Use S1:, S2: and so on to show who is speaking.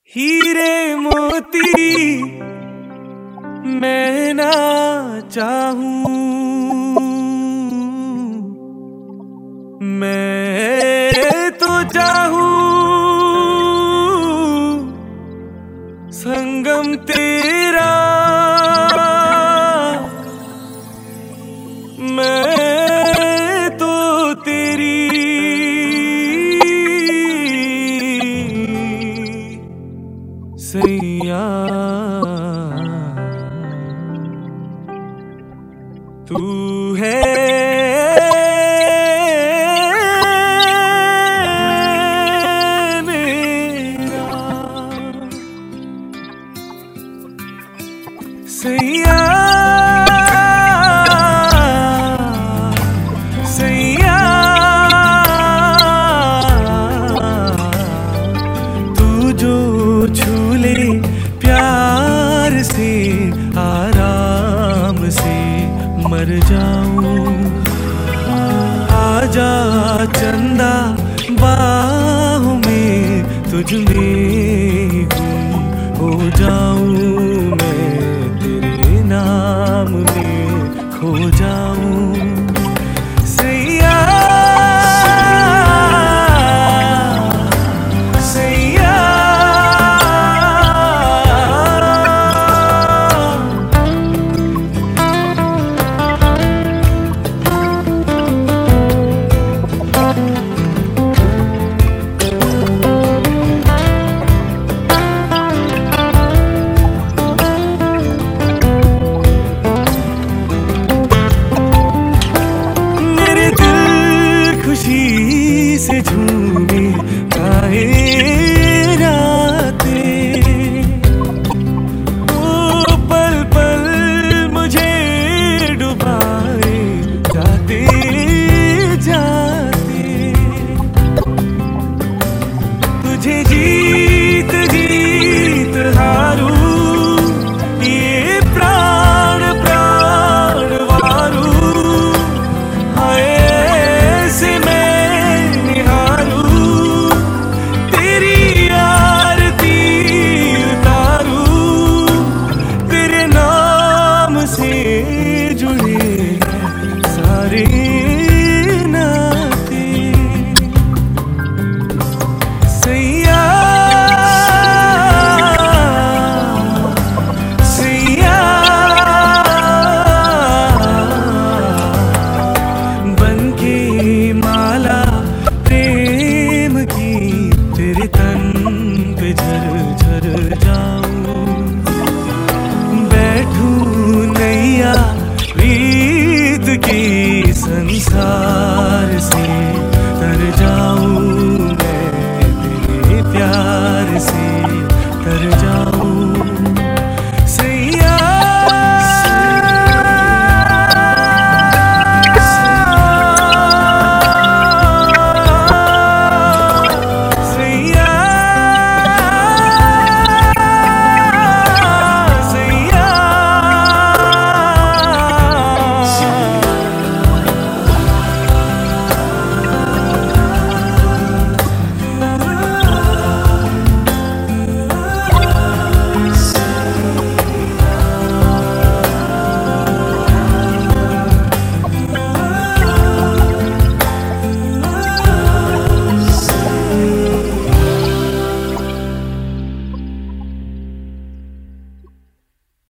S1: हीरे मोती मैं ना चाहूं, मैं तो चाहूं संगम तेरा, मैं तो तेरी सैया, तू है मेरा सैया, सैया तू जो छू ले प्यार से आराम से मर जाऊं। आजा चंदा बाहों में तुझ में गुम हो जाऊं, मैं तेरे नाम में खो जाऊं सैया, सैया खुशी से झूमे गाए रातें, ओ पल पल मुझे डुबाए जाते जाते, तुझे जीत जीत हारू ये प्राण प्राण वारू, हाय से मैं निहारू तेरी आरती उतारू, तेरे नाम से जुड़े हैं सारे नाते सैया, सैया बनके माला प्रेम की तेरे तन पे झर झर जाऊं, बैठूं नैया प्रीत की संसार से तर जाऊं, मैं तेरे प्यार से तर जाऊं।